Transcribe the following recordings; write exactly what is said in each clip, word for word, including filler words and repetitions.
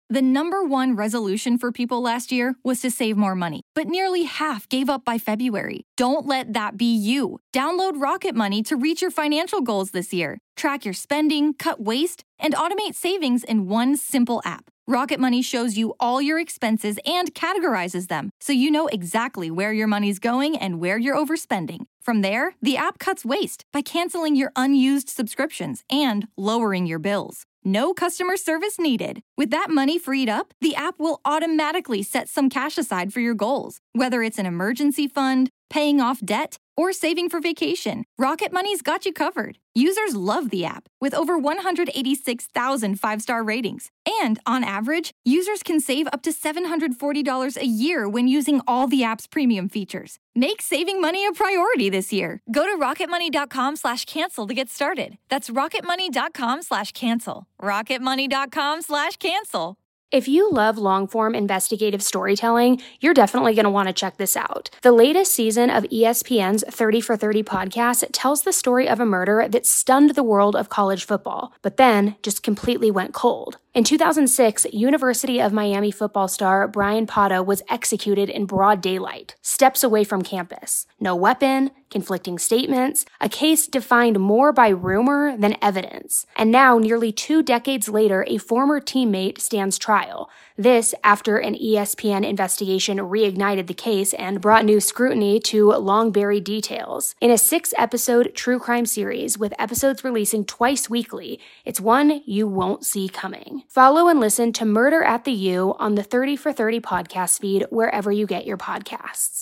The number one resolution for people last year was to save more money, but nearly half gave up by February. Don't let that be you. Download Rocket Money to reach your financial goals this year. Track your spending, cut waste, and automate savings in one simple app. Rocket Money shows you all your expenses and categorizes them, so you know exactly where your money's going and where you're overspending. From there, the app cuts waste by canceling your unused subscriptions and lowering your bills. No customer service needed. With that money freed up, the app will automatically set some cash aside for your goals. Whether it's an emergency fund, paying off debt, or saving for vacation, Rocket Money's got you covered. Users love the app, with over one hundred eighty-six thousand five-star ratings. And, on average, users can save up to seven hundred forty dollars a year when using all the app's premium features. Make saving money a priority this year. Go to rocketmoney.com slash cancel to get started. That's rocketmoney.com slash cancel. rocketmoney.com slash cancel. If you love long-form investigative storytelling, you're definitely going to want to check this out. The latest season of E S P N's thirty for thirty podcast tells the story of a murder that stunned the world of college football, but then just completely went cold. In two thousand six, University of Miami football star Brian Pata was executed in broad daylight, steps away from campus. No weapon, conflicting statements, a case defined more by rumor than evidence. And now, nearly two decades later, a former teammate stands trial. This after an E S P N investigation reignited the case and brought new scrutiny to long-buried details. In a six-episode true crime series with episodes releasing twice weekly, it's one you won't see coming. Follow and listen to Murder at the U on the thirty for thirty podcast feed wherever you get your podcasts.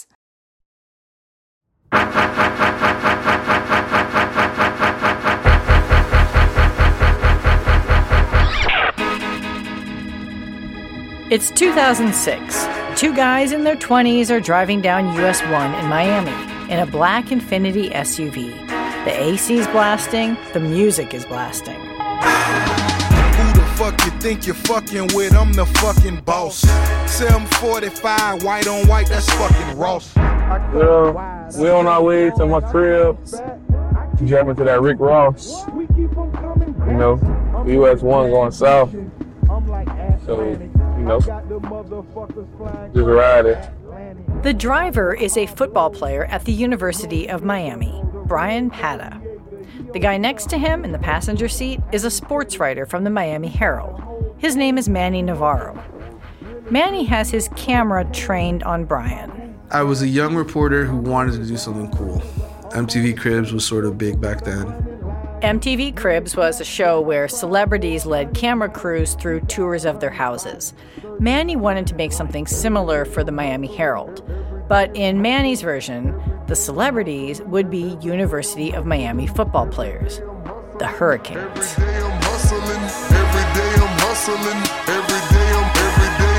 It's two thousand six. Two guys in their twenties are driving down U S one in Miami in a black Infiniti S U V. The A C's blasting, the music is blasting. Who the fuck you think you're fucking with? I'm the fucking boss. seven forty-five, white on white, that's fucking Ross. Yeah, we on our way to my crib, jamming to that Rick Ross. You know, U S one going south. So, you know, just ride it. The driver is a football player at the University of Miami, Brian Pata. The guy next to him in the passenger seat is a sports writer from the Miami Herald. His name is Manny Navarro. Manny has his camera trained on Brian. I was a young reporter who wanted to do something cool. M T V Cribs was sort of big back then. M T V Cribs was a show where celebrities led camera crews through tours of their houses. Manny wanted to make something similar for the Miami Herald. But in Manny's version, the celebrities would be University of Miami football players, the Hurricanes. Every day I'm hustling, every day I'm hustling, every day I'm, every day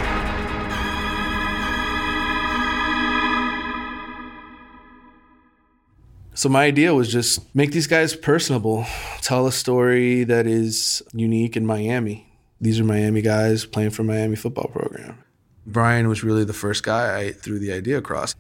I'm. So my idea was just make these guys personable, tell a story that is unique in Miami. These are Miami guys playing for Miami football program. Brian was really the first guy I threw the idea across.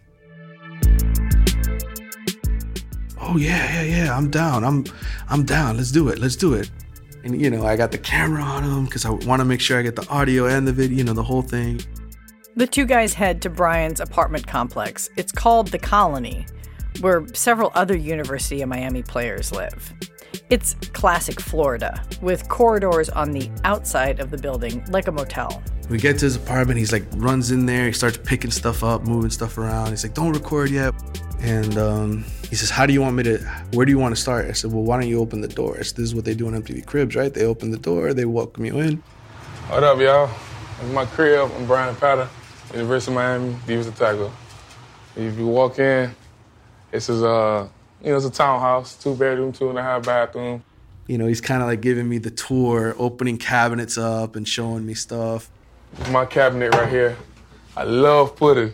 Oh yeah, yeah, yeah, I'm down. I'm I'm down. Let's do it. Let's do it. And you know, I got the camera on him because I want to make sure I get the audio and the video, you know, the whole thing. The two guys head to Brian's apartment complex. It's called The Colony, where several other University of Miami players live. It's classic Florida, with corridors on the outside of the building, like a motel. We get to his apartment, he's like, runs in there, he starts picking stuff up, moving stuff around. He's like, don't record yet. And um, he says, how do you want me to, where do you want to start? I said, well, why don't you open the door? I said, this is what they do in M T V Cribs, right? They open the door, they welcome you in. What up, y'all? It's my crib. I'm Brian Pata, University of Miami, defensive tackle. If you walk in, this is a, you know, it's a townhouse, two bedroom, two and a half bathroom. You know, he's kind of like giving me the tour, opening cabinets up and showing me stuff. My cabinet right here. I love pudding.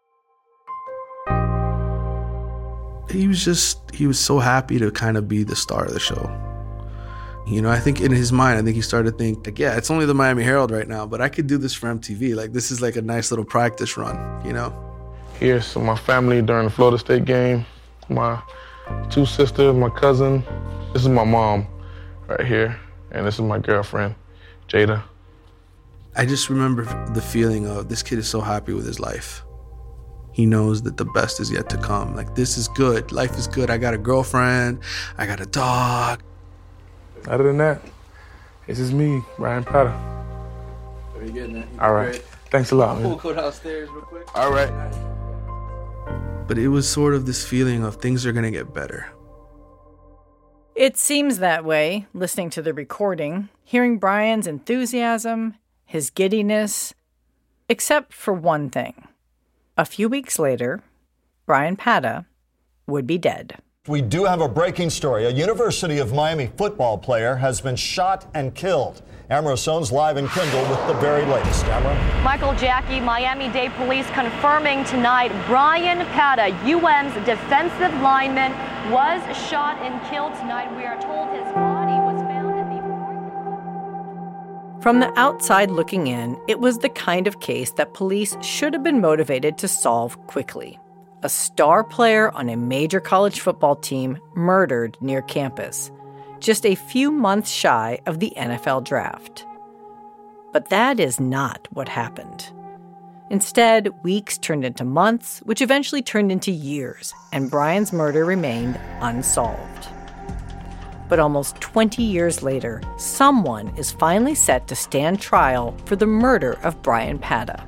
He was just, he was so happy to kind of be the star of the show. You know, I think in his mind, I think he started to think, like, yeah, it's only the Miami Herald right now, but I could do this for M T V. Like, this is like a nice little practice run, you know? Here's my family during the Florida State game. My two sisters, my cousin. This is my mom right here. And this is my girlfriend, Jada. I just remember the feeling of this kid is so happy with his life. He knows that the best is yet to come. Like, this is good. Life is good. I got a girlfriend. I got a dog. Other than that, this is me, Brian Pata. Very good, man. All right. Great. Thanks a lot, man. We'll go downstairs real quick. All right. But it was sort of this feeling of things are going to get better. It seems that way, listening to the recording, hearing Brian's enthusiasm, his giddiness, except for one thing. A few weeks later, Brian Pata would be dead. We do have a breaking story. A University of Miami football player has been shot and killed. Amara Sones live in Kendall with the very latest. Amara. Michael Jackie, Miami-Dade police confirming tonight Brian Pata, U M's defensive lineman, was shot and killed tonight. We are told his body was found in the... From the outside looking in, it was the kind of case that police should have been motivated to solve quickly. A star player on a major college football team murdered near campus, just a few months shy of the N F L draft. But that is not what happened. Instead, weeks turned into months, which eventually turned into years, and Brian's murder remained unsolved. But almost twenty years later, someone is finally set to stand trial for the murder of Brian Pata.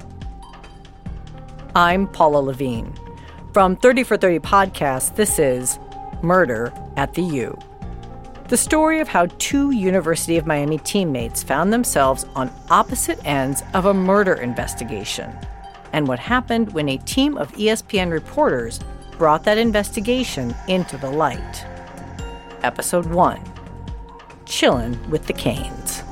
I'm Paula Levine. From thirty for thirty Podcast, this is Murder at the U. The story of how two University of Miami teammates found themselves on opposite ends of a murder investigation, and what happened when a team of E S P N reporters brought that investigation into the light. Episode one, Chillin' with the Canes.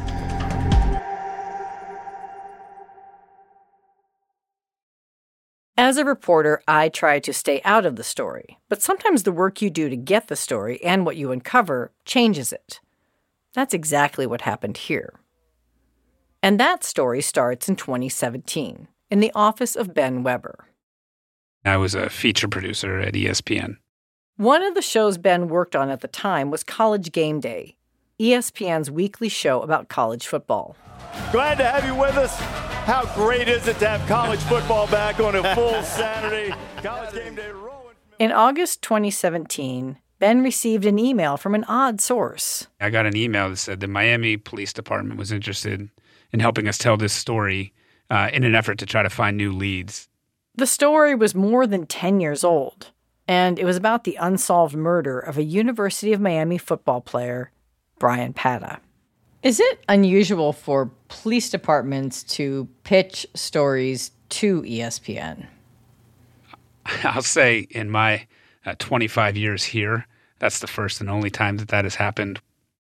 As a reporter, I try to stay out of the story, but sometimes the work you do to get the story and what you uncover changes it. That's exactly what happened here. And that story starts in twenty seventeen, in the office of Ben Weber. I was a feature producer at E S P N. One of the shows Ben worked on at the time was College Game Day, E S P N's weekly show about college football. Glad to have you with us. How great is it to have college football back on a full Saturday? College Game Day rolling. In August twenty seventeen, Ben received an email from an odd source. I got an email that said the Miami Police Department was interested in helping us tell this story uh, in an effort to try to find new leads. The story was more than ten years old, and it was about the unsolved murder of a University of Miami football player, Brian Pata. Is it unusual for police departments to pitch stories to E S P N? I'll say in my uh, twenty-five years here, that's the first and only time that that has happened.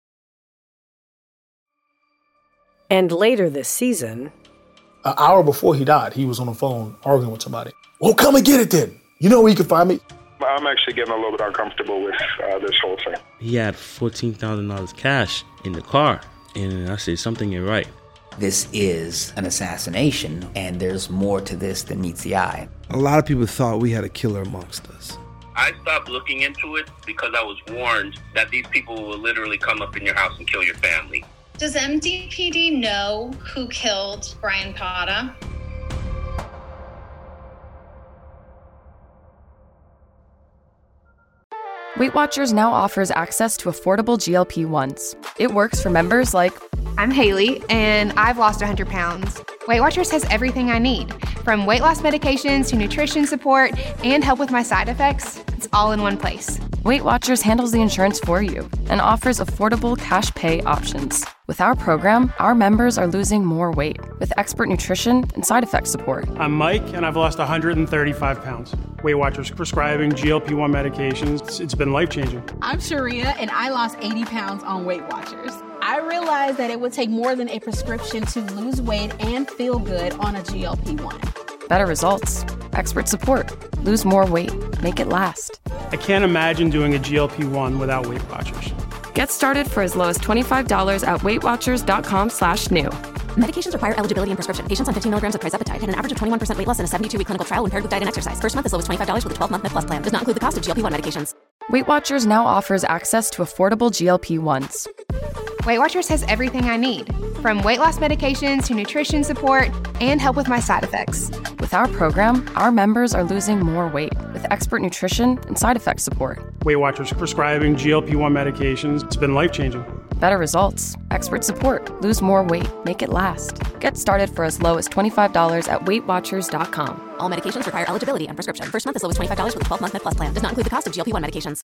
And later this season... An hour before he died, he was on the phone arguing with somebody. Well, come and get it then. You know where you can find me. I'm actually getting a little bit uncomfortable with uh, this whole thing. He had fourteen thousand dollars cash in the car. And I said, something ain't right. This is an assassination, and there's more to this than meets the eye. A lot of people thought we had a killer amongst us. I stopped looking into it because I was warned that these people will literally come up in your house and kill your family. Does M D P D know who killed Brian Pata? Weight Watchers now offers access to affordable G L P ones. It works for members like... I'm Haley, and I've lost one hundred pounds. Weight Watchers has everything I need, from weight loss medications to nutrition support and help with my side effects. It's all in one place. Weight Watchers handles the insurance for you and offers affordable cash pay options. With our program, our members are losing more weight with expert nutrition and side effect support. I'm Mike, and I've lost one hundred thirty-five pounds. Weight Watchers prescribing G L P one medications. It's been life-changing. I'm Sharia, and I lost eighty pounds on Weight Watchers. I realized that it would take more than a prescription to lose weight and feel good on a G L P one. Better results, expert support, lose more weight, make it last. I can't imagine doing a G L P one without Weight Watchers. Get started for as low as twenty-five dollars at weightwatchers.com slash new. Medications require eligibility and prescription. Patients on fifteen milligrams of trizepatide had an average of twenty-one percent weight loss in a seventy-two week clinical trial when paired with diet and exercise. First month as low as twenty-five dollars with a twelve month Med Plus plan. Does not include the cost of G L P one medications. Weight Watchers now offers access to affordable G L P ones. Weight Watchers has everything I need, from weight loss medications to nutrition support and help with my side effects. With our program, our members are losing more weight with expert nutrition and side effect support. Weight Watchers prescribing G L P one medications. It's been life-changing. Better results, expert support, lose more weight, make it last. Get started for as low as twenty-five dollars at weight watchers dot com. All medications require eligibility and prescription. First month is low as twenty-five dollars with a twelve-month Med Plus plan. Does not include the cost of G L P one medications.